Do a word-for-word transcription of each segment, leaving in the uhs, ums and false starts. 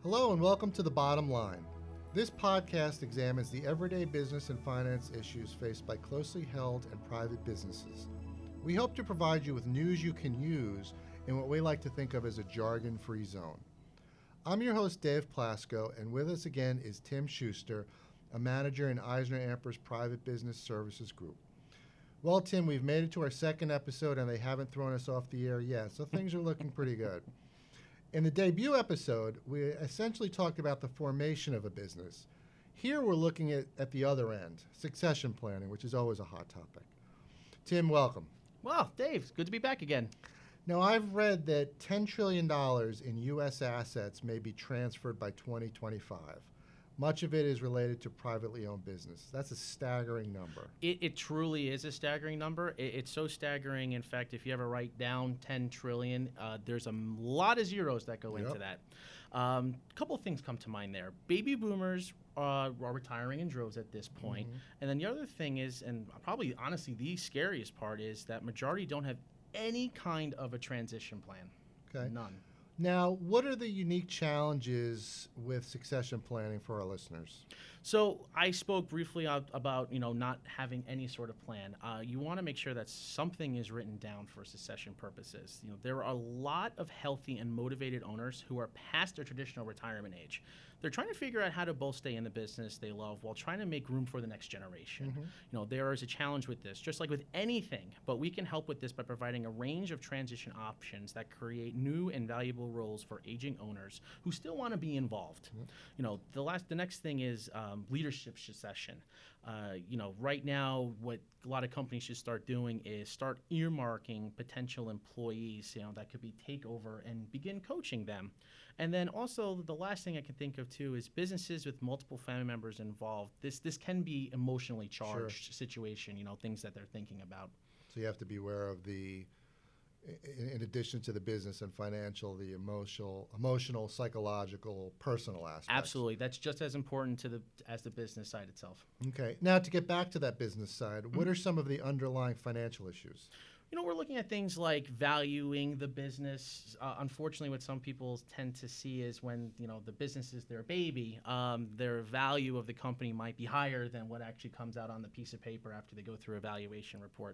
Hello and welcome to The Bottom Line. This podcast examines the everyday business and finance issues faced by closely held and private businesses. We hope to provide you with news you can use in what we like to think of as a jargon-free zone. I'm your host, Dave Plasko, and with us again is Tim Schuster, a manager in EisnerAmper's Private Business Services Group. Well, Tim, we've made it to our second episode and they haven't thrown us off the air yet, so things are looking pretty good. In the debut episode, we essentially talked about the formation of a business. Here we're looking at, at the other end, succession planning, which is always a hot topic. Tim, welcome. Well, Dave, it's good to be back again. Now, I've read that ten trillion dollars in U S assets may be transferred by twenty twenty-five. Much of it is related to privately owned business. That's a staggering number. It, it truly is a staggering number. It, it's so staggering. In fact, if you ever write down ten trillion dollars, uh, there's a lot of zeros that go yep. into that. A um, couple of things come to mind there. Baby boomers uh, are retiring in droves at this point. Mm-hmm. And then the other thing is, and probably honestly the scariest part is that majority don't have any kind of a transition plan. Okay. None. Now, what are the unique challenges with succession planning for our listeners? So I spoke briefly about, you know, not having any sort of plan. Uh, you want to make sure that something is written down for succession purposes. You know, there are a lot of healthy and motivated owners who are past their traditional retirement age. They're trying to figure out how to both stay in the business they love while trying to make room for the next generation. Mm-hmm. You know, there is a challenge with this, just like with anything, but we can help with this by providing a range of transition options that create new and valuable roles for aging owners who still want to be involved. Mm-hmm. You know, the last, the next thing is um, leadership succession. Uh, you know, right now, what a lot of companies should start doing is start earmarking potential employees, you know, that could be takeover and begin coaching them. And then also the last thing I can think of too is businesses with multiple family members involved. This this can be emotionally charged sure. situation, you know, things that they're thinking about. So you have to be aware of the, in addition to the business and financial, the emotional, emotional, psychological, personal aspects. Absolutely. That's just as important to the as the business side itself. Okay. Now, to get back to that business side, mm-hmm. what are some of the underlying financial issues? You know, we're looking at things like valuing the business. Uh, unfortunately, what some people tend to see is when, you know, the business is their baby, um, their value of the company might be higher than what actually comes out on the piece of paper after they go through a valuation report.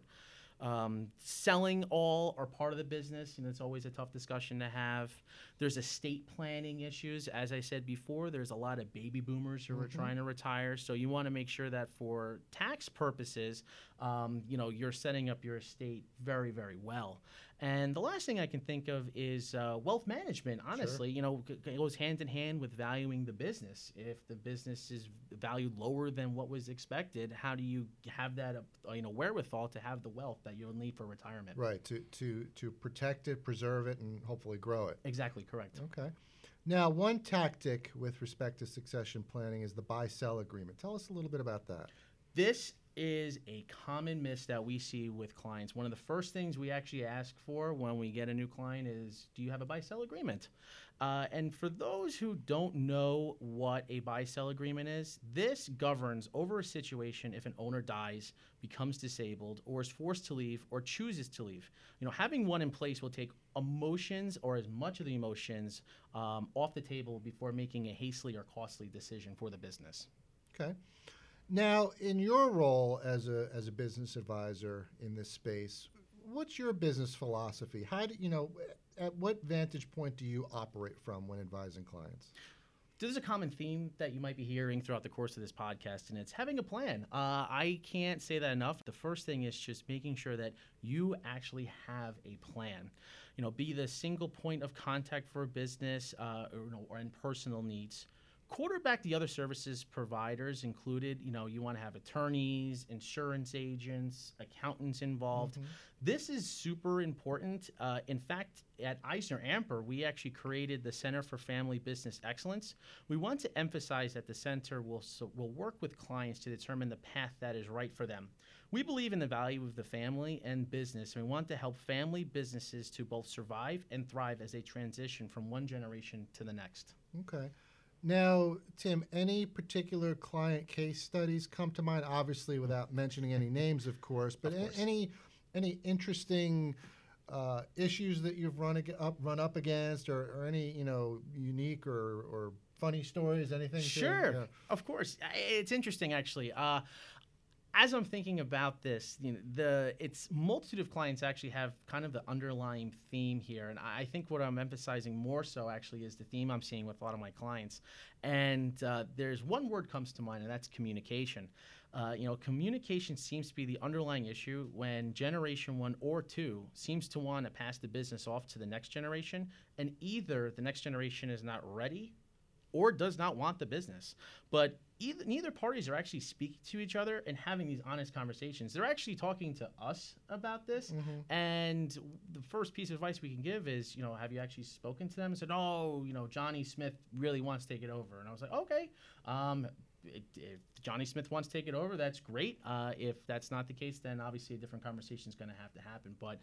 Um, selling all or part of the business, you know, it's always a tough discussion to have. There's estate planning issues. As I said before, there's a lot of baby boomers who mm-hmm. are trying to retire. So you want to make sure that for tax purposes, um, you know, you're setting up your estate very, very well. And the last thing I can think of is uh, wealth management. Honestly, sure. you know, it goes hand in hand with valuing the business. If the business is valued lower than what was expected, how do you have that, uh, you know, wherewithal to have the wealth that you'll need for retirement? Right, to to to protect it, preserve it, and hopefully grow it. Exactly, correct. Okay. Now, one tactic with respect to succession planning is the buy-sell agreement. Tell us a little bit about that. This is a common miss that we see with clients. One of the first things we actually ask for when we get a new client is, do you have a buy-sell agreement? Uh, and for those who don't know what a buy-sell agreement is, this governs over a situation if an owner dies, becomes disabled, or is forced to leave, or chooses to leave. You know, having one in place will take emotions, or as much of the emotions, um, off the table before making a hastily or costly decision for the business. Okay. Now, in your role as a as a business advisor in this space, what's your business philosophy? How do you know? At what vantage point do you operate from when advising clients? This is a common theme that you might be hearing throughout the course of this podcast, and it's having a plan. Uh, I can't say that enough. The first thing is just making sure that you actually have a plan. You know, be the single point of contact for a business uh, or, you know, or in personal needs. Quarterback the other services providers included. You know, you want to have attorneys, insurance agents, accountants involved. Mm-hmm. This is super important. Uh, in fact, at EisnerAmper, we actually created the Center for Family Business Excellence. We want to emphasize that the center will so, will work with clients to determine the path that is right for them. We believe in the value of the family and business, and we want to help family businesses to both survive and thrive as they transition from one generation to the next. Okay. Now, Tim, any particular client case studies come to mind? Obviously, without mentioning any names, of course, but of course. any any interesting uh, issues that you've run ag- up run up against, or, or any you know unique or, or funny stories? Anything? to- Sure, yeah. of course. I- It's interesting, actually. Uh, as I'm thinking about this, you know, the it's multitude of clients actually have kind of the underlying theme here, and I I think what I'm emphasizing more so actually is the theme I'm seeing with a lot of my clients. And uh, there's one word comes to mind, and that's communication. Uh, you know, communication seems to be the underlying issue when generation one or two seems to want to pass the business off to the next generation, and either the next generation is not ready or does not want the business. But either, neither parties are actually speaking to each other and having these honest conversations. They're actually talking to us about this. Mm-hmm. And the first piece of advice we can give is, you know, have you actually spoken to them and said, oh, you know, Johnny Smith really wants to take it over? And I was like, okay. Um, It, if Johnny Smith wants to take it over, that's great. Uh, if that's not the case, then obviously a different conversation is going to have to happen. But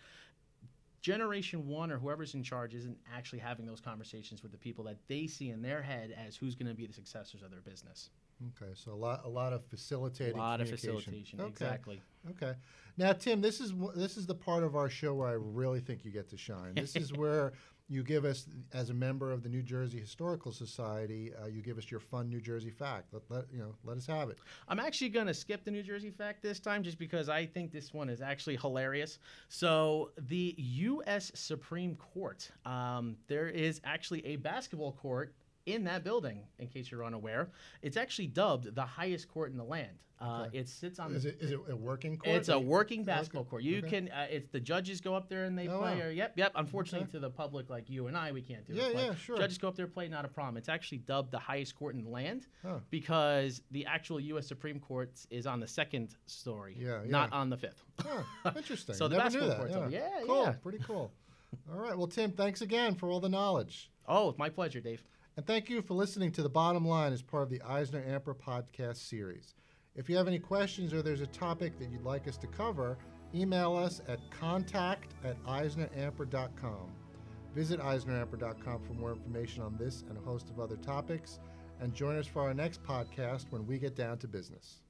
generation one or whoever's in charge isn't actually having those conversations with the people that they see in their head as who's going to be the successors of their business. Okay, so a lot, a lot of facilitating. A lot of communication. facilitation, Okay. exactly. Okay. Now, Tim, this is wh- this is the part of our show where I really think you get to shine. This is where you give us, as a member of the New Jersey Historical Society, uh, you give us your fun New Jersey fact. Let, let you know, let us have it. I'm actually going to skip the New Jersey fact this time just because I think this one is actually hilarious. So the U S Supreme Court, um, there is actually a basketball court in that building, in case you're unaware. It's actually dubbed the highest court in the land. Uh, Okay. It sits on Is the... it is it a working court? It's a Like- working basketball Okay. court. You Okay. can, uh, it's the judges go up there and they Oh, play. wow. Or, yep, yep. Unfortunately, Okay. to the public like you and I, we can't do Yeah, it. But yeah, sure. Judges go up there, play, not a problem. It's actually dubbed the highest court in the land Huh. because the actual U S Supreme Court is on the second story, Yeah, not yeah. on the fifth. Huh, interesting. So the Never knew basketball that. court's yeah. over. Yeah, cool. yeah. Pretty cool. All right. Well, Tim, thanks again for all the knowledge. Oh, my pleasure, Dave. And thank you for listening to The Bottom Line as part of the Eisner Amper podcast series. If you have any questions or there's a topic that you'd like us to cover, email us at contact at eisner amper dot com. Visit eisner amper dot com for more information on this and a host of other topics, and join us for our next podcast when we get down to business.